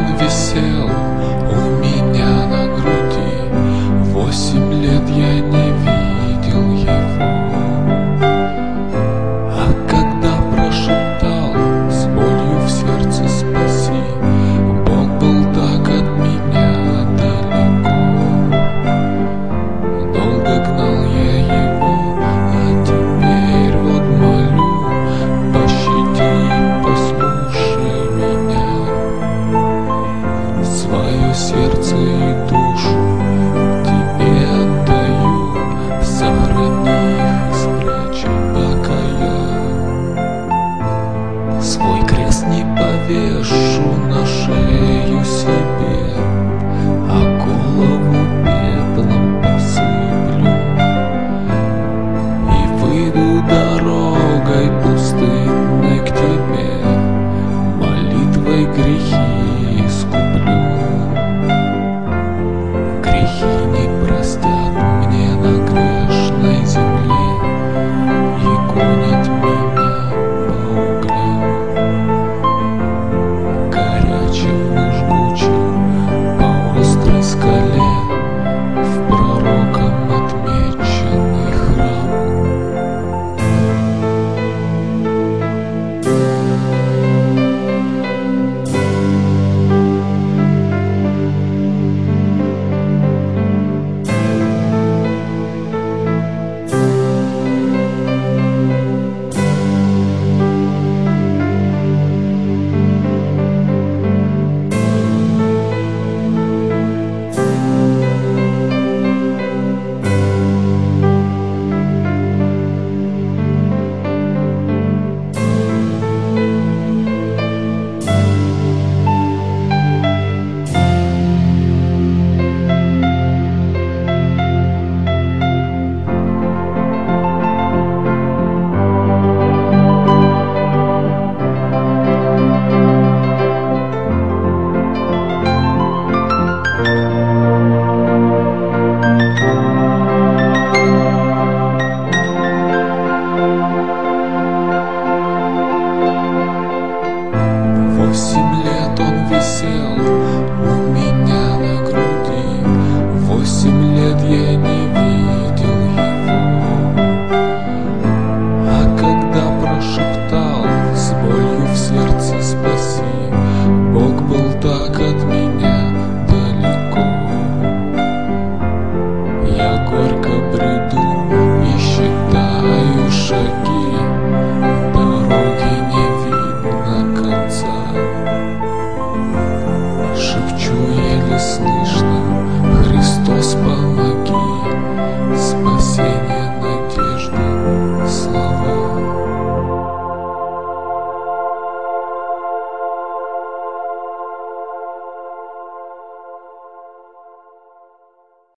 он висел у меня на груди. 8 лет я не видел его, а когда прошептал с болью в сердце «Спаси», Бог был так от меня далеко. Долго гнал я его, а теперь вот молю: пощади и послушай меня. Свое сердце и душу тебе отдаю, сохрани их и спрячь, пока я свой крест не повешу на шею себе, а голову пеплом посыплю и выйду дорогой пустынной к тебе, молитвой грехи искуплю. Грехи не простят мне на грешной земле и гонят меня по углям горячим и жгучим, по острой скале в пророком отмеченный храм. У меня на груди 8 лет я не видел его, а когда прошептал с болью в сердце «Спаси», Бог был так от меня далеко. Я горько бреду и считаю шаги, дороги не видно конца. Шепчу еле слышно: Христос, помоги, спасение